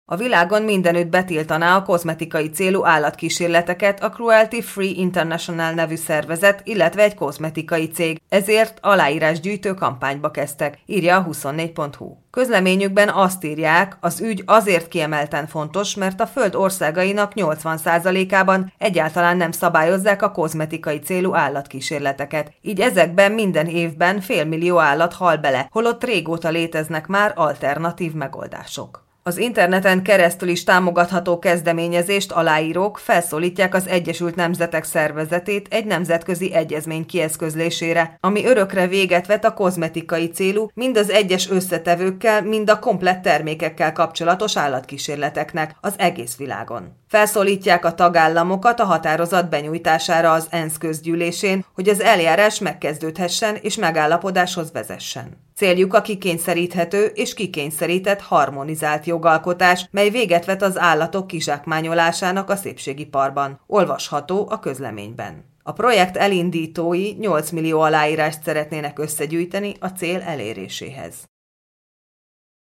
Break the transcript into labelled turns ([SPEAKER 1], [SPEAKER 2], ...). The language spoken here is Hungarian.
[SPEAKER 1] A világon mindenütt betiltaná a kozmetikai célú állatkísérleteket a Cruelty Free International nevű szervezet, illetve egy kozmetikai cég, ezért aláírásgyűjtő kampányba kezdtek, írja a 24.hu. Közleményükben azt írják, az ügy azért kiemelten fontos, mert a Föld országainak 80%-ában egyáltalán nem szabályozzák a kozmetikai célú állatkísérleteket, így ezekben minden évben félmillió állat hal bele, holott régóta léteznek már alternatív megoldások. Az interneten keresztül is támogatható kezdeményezést aláírók felszólítják az Egyesült Nemzetek Szervezetét egy nemzetközi egyezmény kieszközlésére, ami örökre véget vet a kozmetikai célú, mind az egyes összetevőkkel, mind a komplett termékekkel kapcsolatos állatkísérleteknek az egész világon. Felszólítják a tagállamokat a határozat benyújtására az ENSZ közgyűlésén, hogy az eljárás megkezdődhessen és megállapodáshoz vezessen. Céljuk a kikényszeríthető és kikényszerített harmonizált jogalkotás, mely véget vet az állatok kizsákmányolásának a szépségiparban. Olvasható a közleményben. A projekt elindítói 8 millió aláírást szeretnének összegyűjteni a cél eléréséhez.